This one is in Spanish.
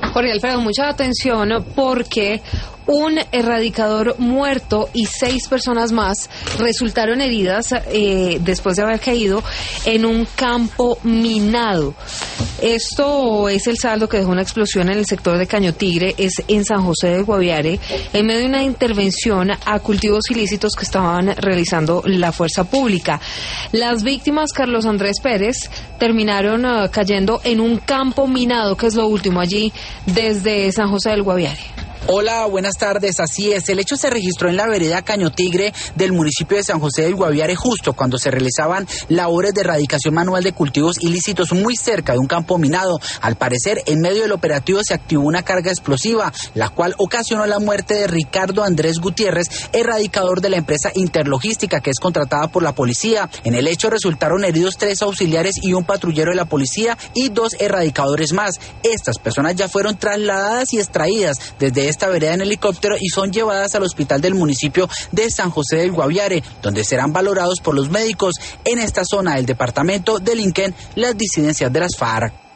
Jorge Alfredo, mucha atención porque un erradicador muerto y 6 personas más resultaron heridas después de haber caído en un campo minado. Esto es el saldo que dejó una explosión en el sector de Caño Tigre, es en San José del Guaviare, en medio de una intervención a cultivos ilícitos que estaban realizando la fuerza pública. Las víctimas, Carlos Andrés Pérez, terminaron cayendo en un campo minado, que es lo último allí desde San José del Guaviare. Hola, buenas tardes. Así es, el hecho se registró en la vereda Caño Tigre del municipio de San José del Guaviare, justo cuando se realizaban labores de erradicación manual de cultivos ilícitos muy cerca de un campo minado. Al parecer, en medio del operativo se activó una carga explosiva, la cual ocasionó la muerte de Ricardo Andrés Gutiérrez, erradicador de la empresa Interlogística, que es contratada por la policía. En el hecho resultaron heridos 3 auxiliares y un patrullero de la policía y 2 erradicadores más. Estas personas ya fueron trasladadas y extraídas desde esta vereda en helicóptero y son llevadas al hospital del municipio de San José del Guaviare, donde serán valorados por los médicos. En esta zona del departamento delinquen las disidencias de las FARC.